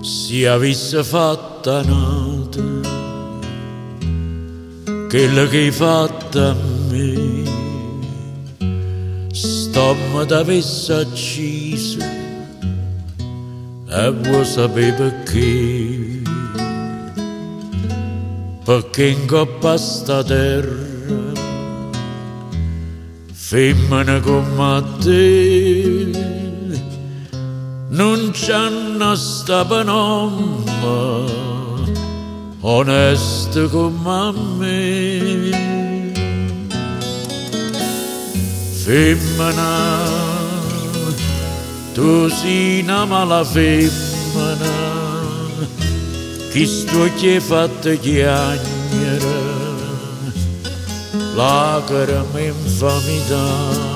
si avesse fatta nata quella che hai fatta a me, stomma t'avesse accisa e vuoi sapere perché in coppa a sta terra femmina come te non c'hanno sta panomma onesta come me. Femmina, tu sei una mala femmina, chi sto che fatta chiagnere, lacrime infamità.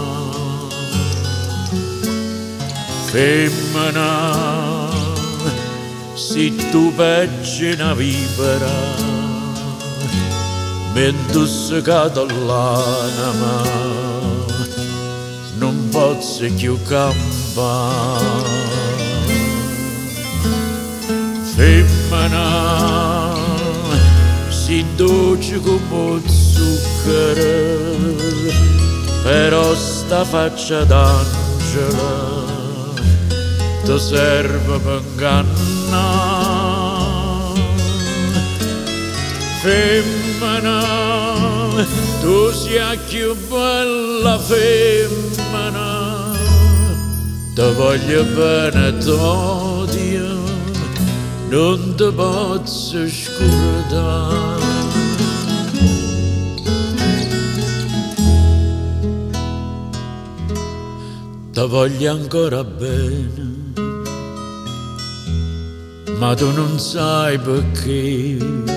Femmina, se tu peggi una vipera, mentre si cade l'anima, non posso più campare. Femmina, si dolce come zucchero, però sta faccia d'angelo ti serve per ingannare. Femmina, tu sei più bella femmina, ti voglio bene t'odio, non ti posso scordare. Ti voglio ancora bene, ma tu non sai perché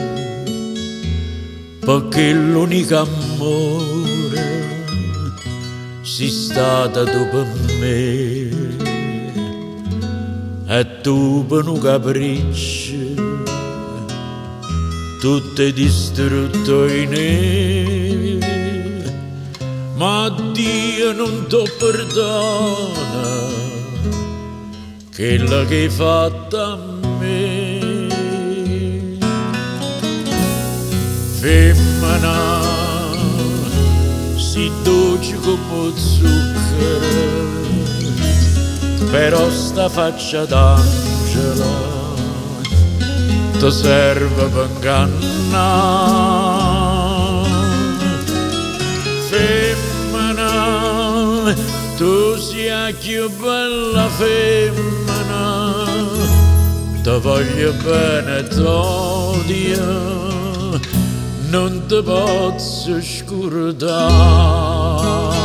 l'unico amore sei stata tu per me e tu per un capriccio tutto è distrutto in me, ma Dio non ti perdona quello che hai fatto a me. Femmina, si dolce come zucchero, però sta faccia d'angelo ti serve per ingannare. Femmina, tu sei più bella femmina, ti voglio bene t'odio, non ti posso scordare.